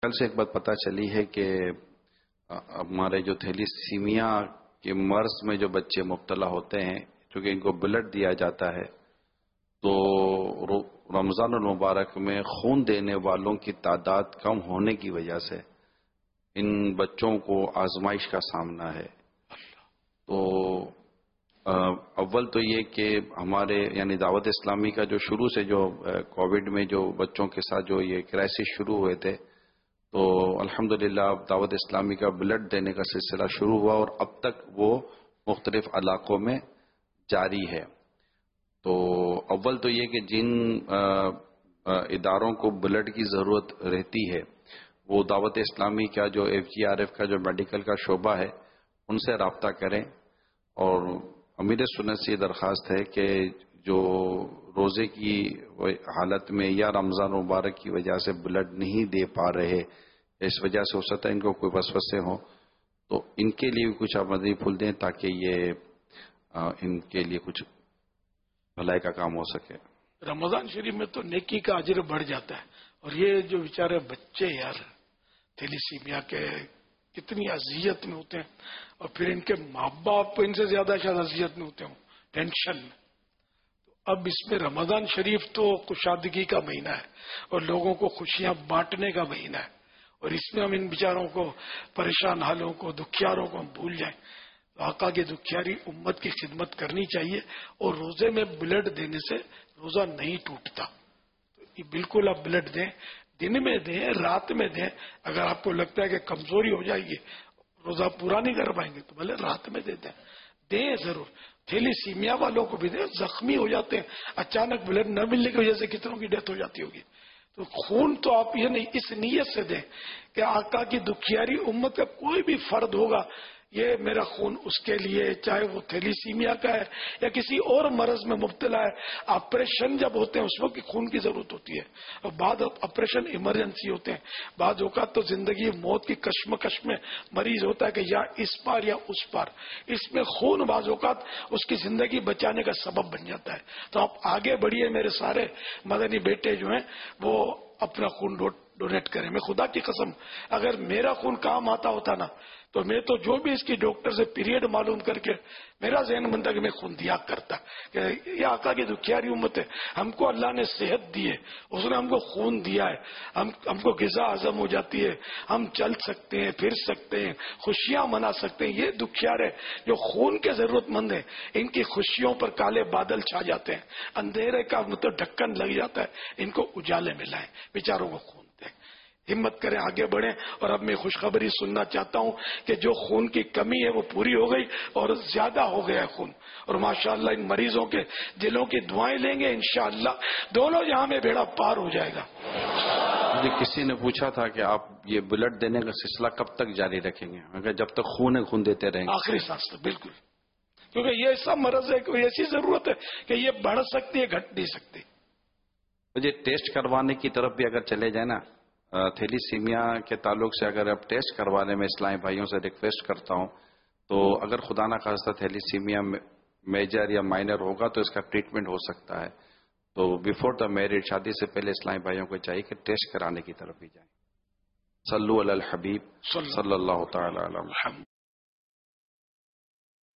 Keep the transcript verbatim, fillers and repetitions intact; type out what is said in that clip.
کل سے ایک بات پتہ چلی ہے کہ ہمارے جو تھیلیسیمیا کے مرض میں جو بچے مبتلا ہوتے ہیں، چونکہ ان کو بلڈ دیا جاتا ہے، تو رمضان المبارک میں خون دینے والوں کی تعداد کم ہونے کی وجہ سے ان بچوں کو آزمائش کا سامنا ہے۔ تو اول تو یہ کہ ہمارے یعنی دعوت اسلامی کا جو شروع سے جو کووڈ میں جو بچوں کے ساتھ جو یہ کرائسس شروع ہوئے تھے، تو الحمدللہ دعوت اسلامی کا بلڈ دینے کا سلسلہ شروع ہوا اور اب تک وہ مختلف علاقوں میں جاری ہے۔ تو اول تو یہ کہ جن اداروں کو بلڈ کی ضرورت رہتی ہے وہ دعوت اسلامی کا جو ایف جی آر ایف کا جو میڈیکل کا شعبہ ہے ان سے رابطہ کریں، اور امیر سنت سے یہ درخواست ہے کہ جو روزے کی حالت میں یا رمضان مبارک کی وجہ سے بلڈ نہیں دے پا رہے، اس وجہ سے ہو سکتا ہے ان کو کوئی وسوسے ہوں، تو ان کے لیے بھی کچھ آپ مدنی پھول دیں تاکہ یہ ان کے لیے کچھ بھلائی کا کام ہو سکے۔ رمضان شریف میں تو نیکی کا اجر بڑھ جاتا ہے، اور یہ جو بیچارے بچے یار تھیلیسیمیا کے کتنی اذیت میں ہوتے ہیں، اور پھر ان کے ماں باپ ان سے زیادہ شاید اذیت میں ہوتے ہوں، ٹینشن میں۔ تو اب اس میں رمضان شریف تو کشادگی کا مہینہ ہے اور لوگوں کو خوشیاں بانٹنے کا مہینہ ہے، اور اس میں ہم ان بیچاروں کو، پریشان حالوں کو، دکھیاروں کو ہم بھول جائیں۔ آقا کی دکھیاری امت کی خدمت کرنی چاہیے، اور روزے میں بلڈ دینے سے روزہ نہیں ٹوٹتا۔ تو یہ بالکل آپ بلڈ دیں، دن میں دیں، رات میں دیں۔ اگر آپ کو لگتا ہے کہ کمزوری ہو جائے گی، روزہ پورا نہیں کر پائیں گے، تو بھلے رات میں دے دیں، دیں ضرور۔ تھیلیسیمیا والوں کو بھی دیں، زخمی ہو جاتے ہیں، اچانک بلڈ نہ ملنے کی وجہ سے کتنوں کی ڈیتھ ہو جاتی ہوگی۔ تو خون تو آپ یہ نہیں، اس نیت سے دیں کہ آقا کی دکھیاری امت کا کوئی بھی فرد ہوگا، یہ میرا خون اس کے لیے، چاہے وہ تھیلیسیمیا کا ہے یا کسی اور مرض میں مبتلا ہے۔ آپریشن جب ہوتے ہیں اس وقت خون کی ضرورت ہوتی ہے، اور بعد آپریشن ایمرجنسی ہوتے ہیں، بعض اوقات تو زندگی موت کی کشمکش میں مریض ہوتا ہے کہ یا اس پار یا اس پار۔ اس میں خون بعض اوقات اس کی زندگی بچانے کا سبب بن جاتا ہے۔ تو آپ آگے بڑھیے، میرے سارے مدنی بیٹے جو ہیں وہ اپنا خون ڈونیٹ کریں۔ میں خدا کی قسم اگر میرا خون کام آتا ہوتا نا، تو میں تو جو بھی اس کی ڈاکٹر سے پیریڈ معلوم کر کے میرا ذہن بنتا کہ میں خون دیا کرتا، کہ یہ آقا کی دکھیاری امت ہے، ہم کو اللہ نے صحت دی ہے، اس نے ہم کو خون دیا ہے، ہم ہم کو غذا ہضم ہو جاتی ہے، ہم چل سکتے ہیں، پھر سکتے ہیں، خوشیاں منا سکتے ہیں۔ یہ دکھیارے جو خون کے ضرورت مند ہیں، ان کی خوشیوں پر کالے بادل چھا جاتے ہیں، اندھیرے کا مطلب ڈھکن لگ جاتا ہے، ان کو اجالے میں لائیں، بیچاروں کو خون دیں، ہمت کریں، آگے بڑھیں۔ اور اب میں خوشخبری سننا چاہتا ہوں کہ جو خون کی کمی ہے وہ پوری ہو گئی اور زیادہ ہو گیا ہے خون، اور ماشاءاللہ ان مریضوں کے دلوں کی دعائیں لیں گے، انشاءاللہ دونوں جہاں میں بیڑا پار ہو جائے گا۔ مجھے کسی نے پوچھا تھا کہ آپ یہ بلڈ دینے کا سلسلہ کب تک جاری رکھیں گے؟ اگر جب تک خون ہے خون دیتے رہیں گے، آخری سانس تک، بالکل، کیونکہ یہ ایسا مرض ہے، کوئی ایسی ضرورت ہے کہ یہ بڑھ سکتی ہے، گھٹ نہیں سکتی۔ مجھے ٹیسٹ کروانے کی طرف بھی اگر چلے جائیں نا، تھیلیسیمیا کے تعلق سے اگر اب ٹیسٹ کروانے میں اسلامی بھائیوں سے ریکویسٹ کرتا ہوں، تو اگر خدا نہ خواستہ تھیلیسیمیا میجر یا مائنر ہوگا تو اس کا ٹریٹمنٹ ہو سکتا ہے، تو بیفور دا میرج، شادی سے پہلے اسلامی بھائیوں کو چاہیے کہ ٹیسٹ کرانے کی طرف بھی جائیں۔ صلو علی الحبیب صلی اللہ تعالی علیہ وسلم۔